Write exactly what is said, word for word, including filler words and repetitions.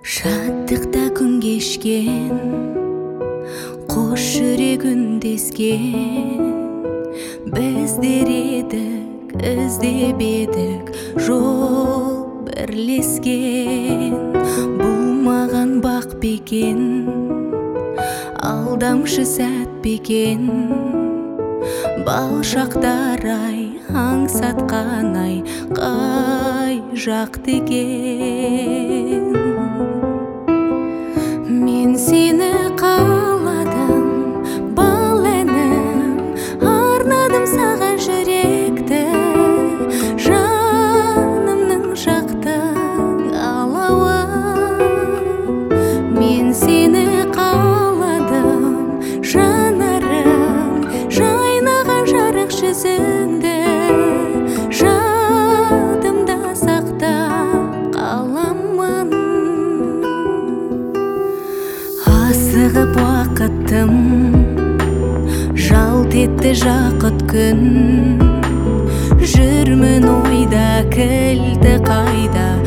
Шаттықта күн кешкен, қош жүрек үндескен. Біздер едік, іздеп едік, жол бірлескен. Бұл маған бақ бекен, алдамшы сәт бекен. Бал шақтар ай, аңсатқан ай, қай жақты екен. Мен сені қаладым, бал әнім, арнадым саған жүректі, жанымның жақтың алауы. Мен сені қаладым, жанарым, жайнаған жарық жүзіңді, жадымда сақтап қаламын. Асығып уақытым, жалт етті жақұт күн. Жүрмін ойда, кілті қайда,